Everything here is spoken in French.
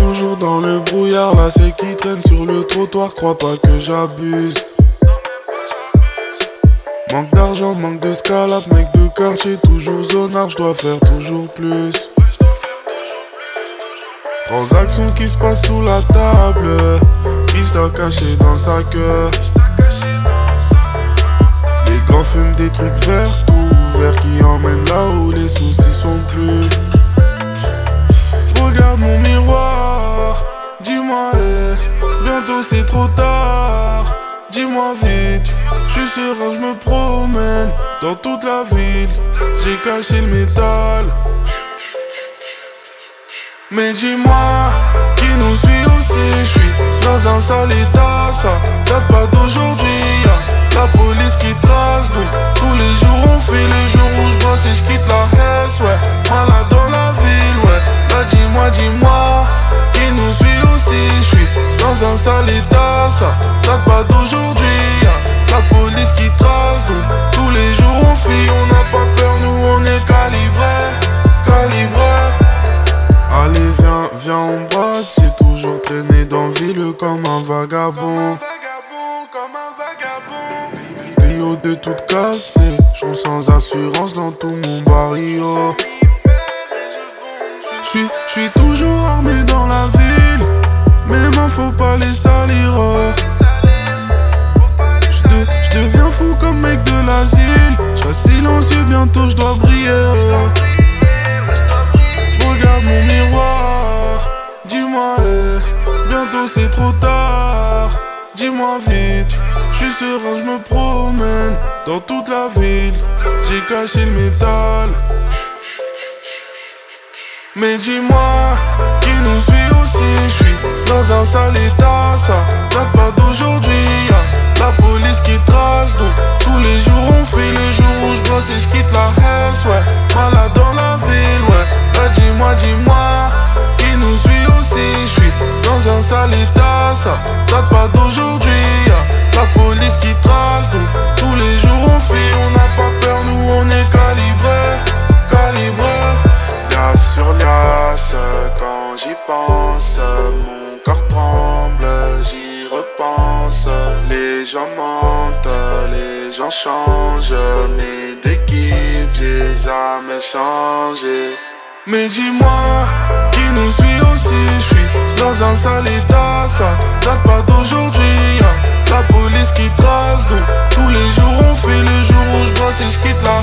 toujours dans le brouillard. Là c'est qui traîne sur le trottoir, crois pas que j'abuse. Manque d'argent, manque de scalap, mec de quartier, toujours zonard, j'dois faire toujours plus. Transactions qui se passent sous la table, qui sont cachés dans le sac. Les grands fument des trucs verts, tout verts qui emmènent là où les soucis sont plus. Regarde mon miroir, dis-moi, bientôt c'est trop tard. Dis-moi vite, j'suis serein, j'me promène dans toute la ville. J'ai caché le métal. Mais dis-moi, qui nous suit aussi? J'suis dans un sale état, ça date pas d'aujourd'hui. Y'a la police qui trace, donc tous les jours on fait le jour où j'bosse et j'quitte la Hesse, ouais. Malade dans la ville, ouais. Là dis-moi, qui nous suit aussi? J'suis dans un sale état, ça date pas d'aujourd'hui. Y'a la police qui trace, donc tous les jours on fuit. On n'a pas peur, nous on est calibré. Allez viens on brasse, j'ai toujours traîné dans ville comme un vagabond. Clio de toute cassée, j'roule sans assurance dans tout mon barrio. J'suis toujours armé dans la ville, mes mains faut pas les salir. J'deviens fou comme mec de l'asile, j'reste silencieux, bientôt j'dois briller. Regarde mon miroir, dis-moi, bientôt c'est trop tard. Dis-moi vite, j'suis serein, j'me promène dans toute la ville. J'ai caché le métal. Mais dis-moi, qui nous suit aussi? J'suis dans un sale état, ça date pas d'aujourd'hui. Y'a la police qui trace, donc tous les jours on fait le jour où j'bosse et j'quitte la Hesse, ouais. Malade dans la ville, ouais. Là dis-moi, qui nous suit aussi? J'suis dans un sale état, ça date pas d'aujourd'hui. Y'a la police qui trace, donc tous les jours on fuit. On n'a pas peur, nous on est calibré. Liasse sur liasse, quand j'y pense, mon corps tremble, j'y repense. Les gens mentent, les gens changent, mais d'équipe j'ai jamais changé. Mais dis-moi, qui nous suit aussi? J'suis dans un sale état, ça date pas d'aujourd'hui. Y'a la police qui trace, donc tous les jours on fait le jour où j'bosse et j'quitte la